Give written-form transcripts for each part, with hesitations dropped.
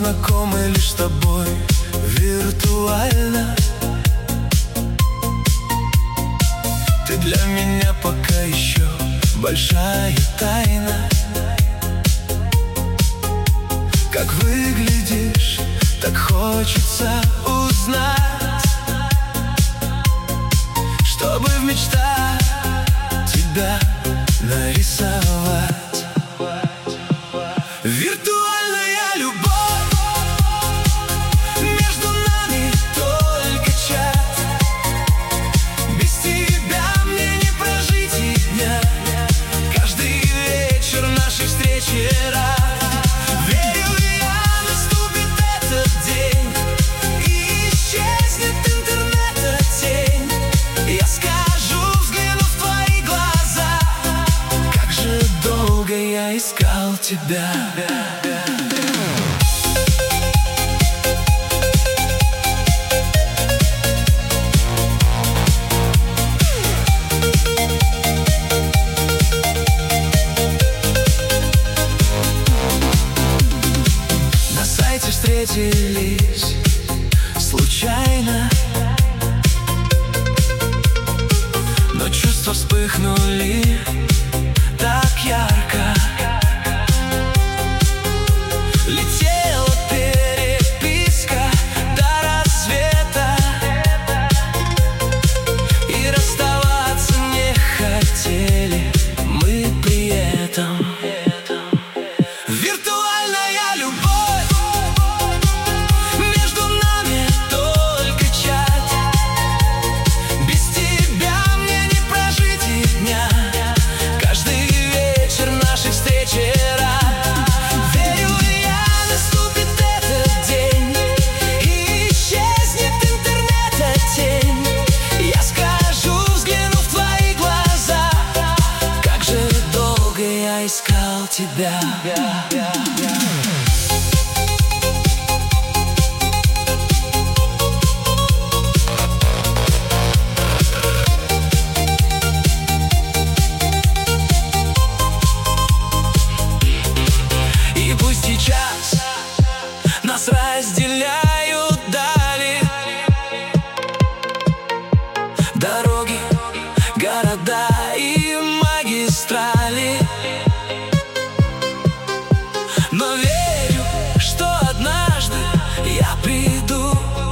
знакомы лишь с тобой виртуально. Ты для меня пока еще большая тайна. Как выглядишь, так хочется узнать, чтобы в мечтах тебя нарисовать. Виртуальная любовь, между нами только чат. Без тебя мне не прожить и дня. Каждый вечер нашей встречи рад. Верю я, наступит этот день, и исчезнет интернета тень. Я скажу, взглянув в твои глаза, как же долго я искал тебя. На сайте встретились случайно, но чувства вспыхнули так ярко. Летела переписка до рассвета, и расставаться не хотели мы при этом. Виртуальная любовь, между нами только чат. Без тебя мне не прожить и дня. Каждый вечер нашей встречи рад. Верю я, наступит этот день, и исчезнет интернета тень. Я скажу, взглянув в твои глаза, как же долго я искал тебя. И пусть сейчас нас разделяют дали, дороги, города и магистрали, но верю, что однажды я приду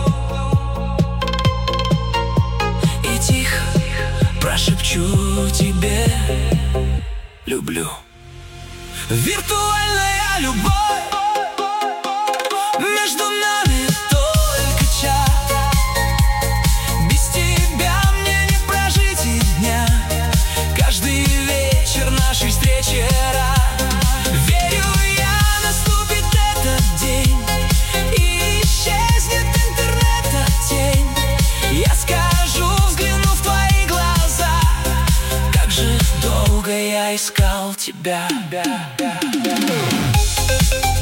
и тихо прошепчу тебе: люблю. Виртуальная любовь, между нами только чат. Без тебя мне не прожить и дня. Каждый вечер нашей встречи рад. Верю я, наступит этот день, и исчезнет интернета тень. Я скажу, взглянув в твои глаза, как же долго я искал тебя.